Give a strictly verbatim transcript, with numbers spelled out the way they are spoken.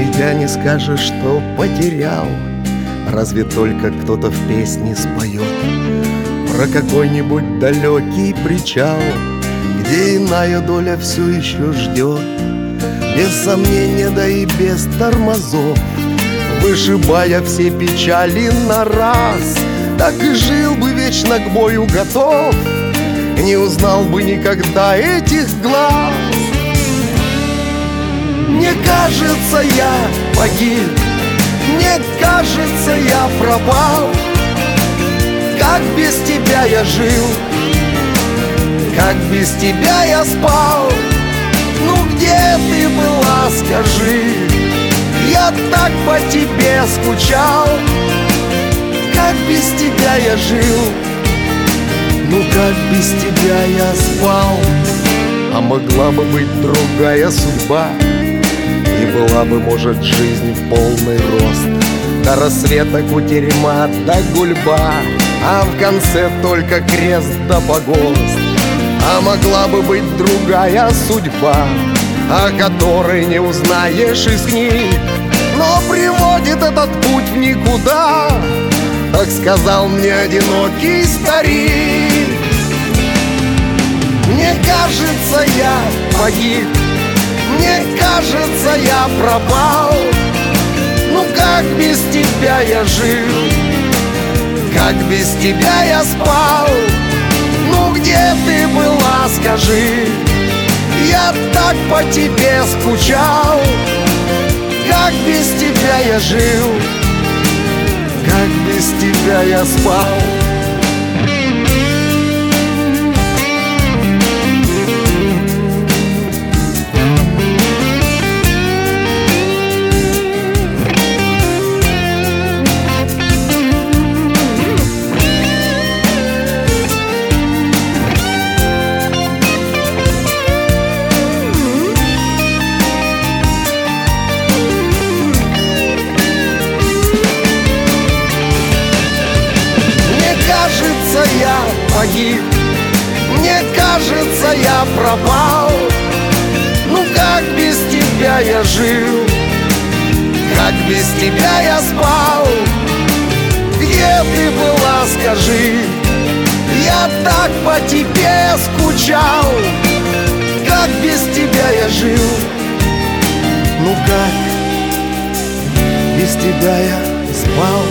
найдя, не скажешь, что потерял. Разве только кто-то в песне споет про какой-нибудь далекий причал, где иная доля все еще ждет. Без сомнения, да и без тормозов, вышибая все печали на раз, так и жил бы вечно к бою готов, не узнал бы никогда этих глаз. Мне кажется, я погиб, мне кажется, я пропал. Как без тебя я жил, как без тебя я спал. Ну где ты была, скажи, я так по тебе скучал. Как без тебя я жил, ну как без тебя я спал. А могла бы быть другая судьба, и была бы, может, жизнь в полный рост. До рассвета кутерьма, до гульба, а в конце только крест да погост. А могла бы быть другая судьба, о которой не узнаешь из книг, но приводит этот путь в никуда, так сказал мне одинокий старик. Мне кажется, я погиб, мне кажется, я пропал. Ну как без тебя я жил, как без тебя я спал. Ну где ты была, скажи, я так по тебе скучал. Как без тебя я жил, как без тебя я спал. Я погиб, мне кажется, я пропал. Ну как без тебя я жил, как без тебя я спал. Где ты была, скажи, я так по тебе скучал. Как без тебя я жил, ну как без тебя я спал.